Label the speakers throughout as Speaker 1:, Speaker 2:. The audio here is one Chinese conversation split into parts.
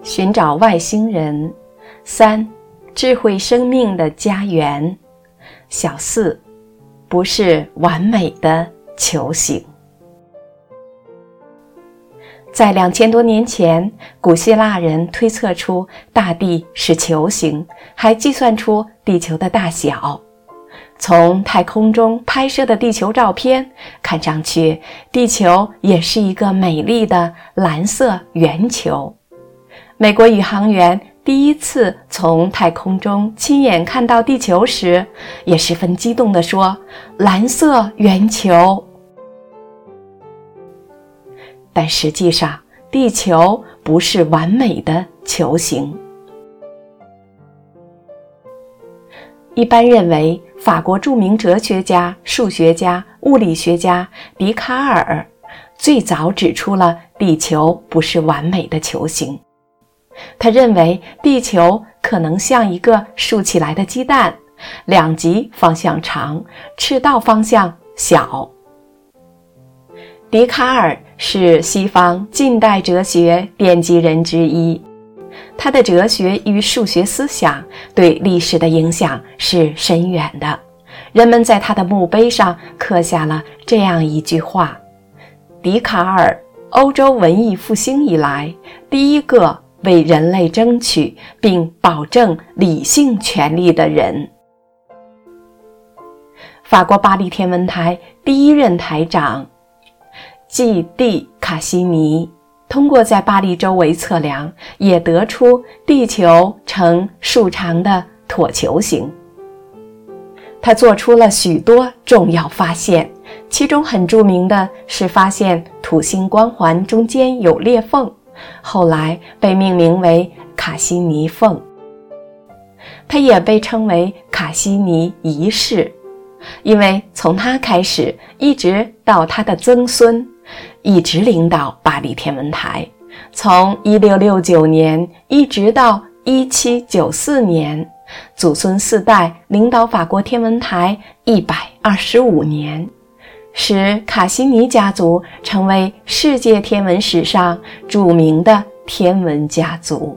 Speaker 1: 寻找外星人。3、智慧生命的家园。小4、不是完美的球形。在2000多年前，古希腊人推测出大地是球形，还计算出地球的大小。从太空中拍摄的地球照片看上去，地球也是一个美丽的蓝色圆球。美国宇航员第一次从太空中亲眼看到地球时，也十分激动地说：“蓝色圆球。”但实际上，地球不是完美的球形。一般认为，法国著名哲学家、数学家、物理学家笛卡尔最早指出了地球不是完美的球形。他认为地球可能像一个竖起来的鸡蛋，两极方向长，赤道方向小。笛卡尔是西方近代哲学奠基人之一，他的哲学与数学思想对历史的影响是深远的。人们在他的墓碑上刻下了这样一句话：笛卡尔，欧洲文艺复兴以来第一个为人类争取并保证理性权利的人。法国巴黎天文台第一任台长季蒂卡西尼通过在巴黎周围测量，也得出地球呈竖长的椭球形。他做出了许多重要发现，其中很著名的是发现土星光环中间有裂缝，后来被命名为卡西尼缝。它也被称为卡西尼仪式，因为从他开始一直到他的曾孙，一直领导巴黎天文台，从1669年一直到1794年，祖孙4代领导法国天文台125年，使卡西尼家族成为世界天文史上著名的天文家族。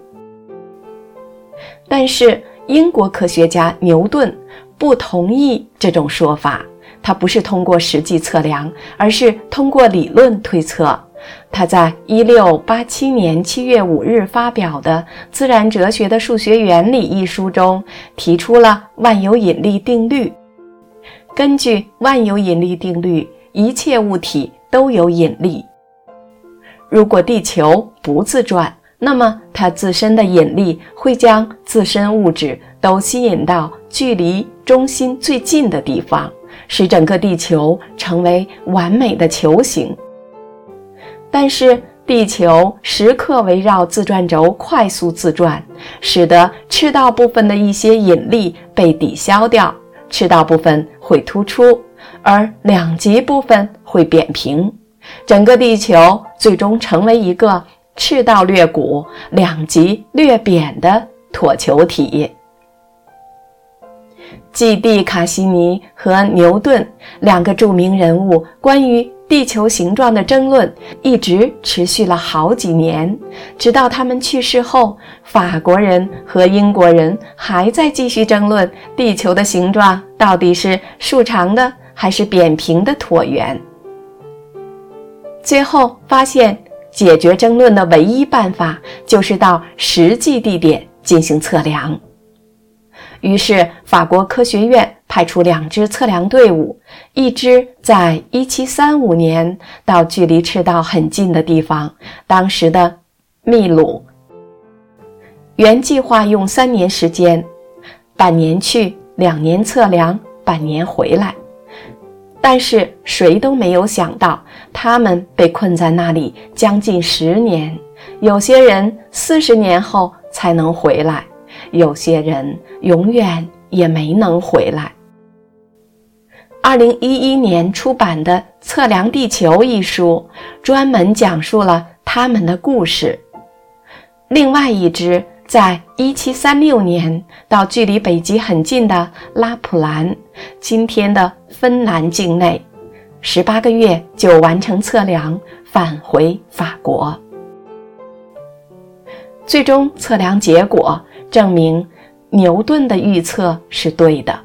Speaker 1: 但是英国科学家牛顿不同意这种说法，他不是通过实际测量，而是通过理论推测。他在1687年7月5日发表的《自然哲学的数学原理》一书中提出了万有引力定律。根据万有引力定律，一切物体都有引力。如果地球不自转，那么它自身的引力会将自身物质都吸引到距离中心最近的地方，使整个地球成为完美的球形。但是地球时刻围绕自转轴快速自转，使得赤道部分的一些引力被抵消掉，赤道部分会突出，而两极部分会扁平，整个地球最终成为一个赤道略鼓，两极略扁的椭球体。季蒂卡西尼和牛顿两个著名人物关于地球形状的争论一直持续了好几年，直到他们去世后，法国人和英国人还在继续争论地球的形状到底是竖长的还是扁平的椭圆。最后发现，解决争论的唯一办法就是到实际地点进行测量。于是法国科学院派出2支测量队伍，一支在1735年到距离赤道很近的地方，当时的秘鲁，原计划用3年时间，半年去，2年测量，半年回来。但是谁都没有想到，他们被困在那里将近10年，有些人40年后才能回来，有些人永远也没能回来。2011年出版的《测量地球》一书专门讲述了他们的故事。另外一支在1736年到距离北极很近的拉普兰，今天的芬兰境内，18个月就完成测量，返回法国。 最终测量结果证明牛顿的预测是对的。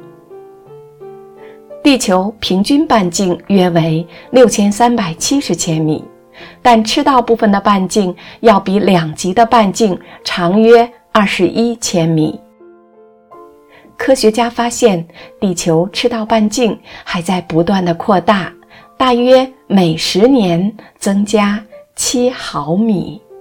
Speaker 1: 地球平均半径约为6370千米，但赤道部分的半径要比两极的半径长约21千米。科学家发现，地球赤道半径还在不断的扩大，大约每10年增加7毫米。